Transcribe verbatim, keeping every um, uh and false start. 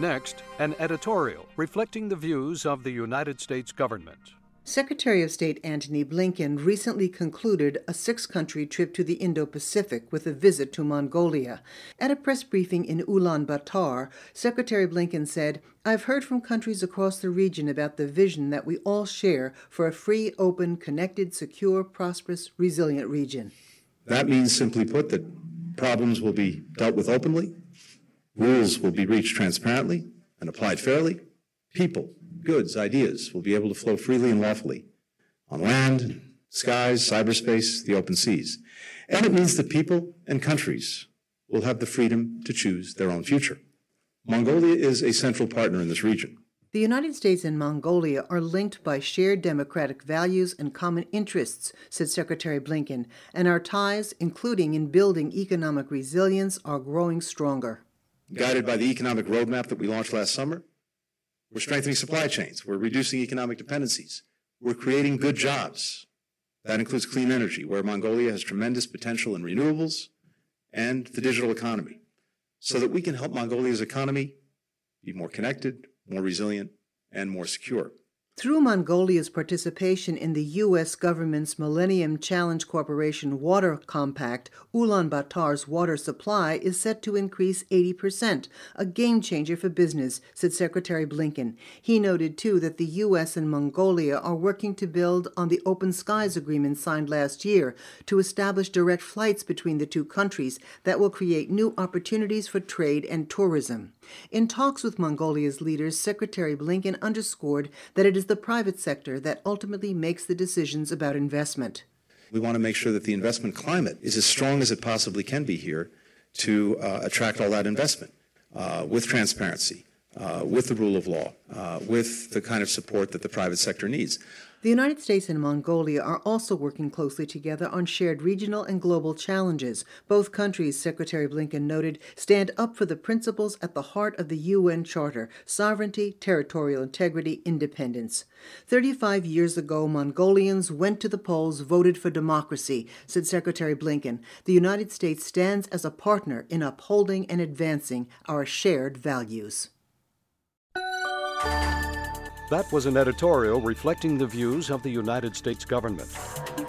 Next, an editorial reflecting the views of the United States government. Secretary of State Antony Blinken recently concluded a six-country trip to the Indo-Pacific with a visit to Mongolia. At a press briefing in Ulaanbaatar, Secretary Blinken said, "I've heard from countries across the region about the vision that we all share for a free, open, connected, secure, prosperous, resilient region." That means, simply put, that problems will be dealt with openly, rules will be reached transparently and applied fairly, people, goods, ideas will be able to flow freely and lawfully on land, skies, cyberspace, the open seas. And it means that people and countries will have the freedom to choose their own future. Mongolia is a central partner in this region. The United States and Mongolia are linked by shared democratic values and common interests, said Secretary Blinken, and our ties, including in building economic resilience, are growing stronger. Guided by the economic roadmap that we launched last summer, we're strengthening supply chains. We're reducing economic dependencies. We're creating good jobs. That includes clean energy, where Mongolia has tremendous potential in renewables and the digital economy, so that we can help Mongolia's economy be more connected, more resilient, and more secure. Through Mongolia's participation in the U S government's Millennium Challenge Corporation Water Compact, Ulaanbaatar's water supply is set to increase eighty percent, a game-changer for business, said Secretary Blinken. He noted, too, that the U S and Mongolia are working to build on the Open Skies Agreement signed last year to establish direct flights between the two countries that will create new opportunities for trade and tourism. In talks with Mongolia's leaders, Secretary Blinken underscored that it is the private sector that ultimately makes the decisions about investment. We want to make sure that the investment climate is as strong as it possibly can be here to uh, attract all that investment uh, with transparency, uh, with the rule of law, uh, with the kind of support that the private sector needs. The United States and Mongolia are also working closely together on shared regional and global challenges. Both countries, Secretary Blinken noted, stand up for the principles at the heart of the U N Charter: sovereignty, territorial integrity, independence. Thirty-five years ago, Mongolians went to the polls, voted for democracy, said Secretary Blinken. The United States stands as a partner in upholding and advancing our shared values. That was an editorial reflecting the views of the United States government.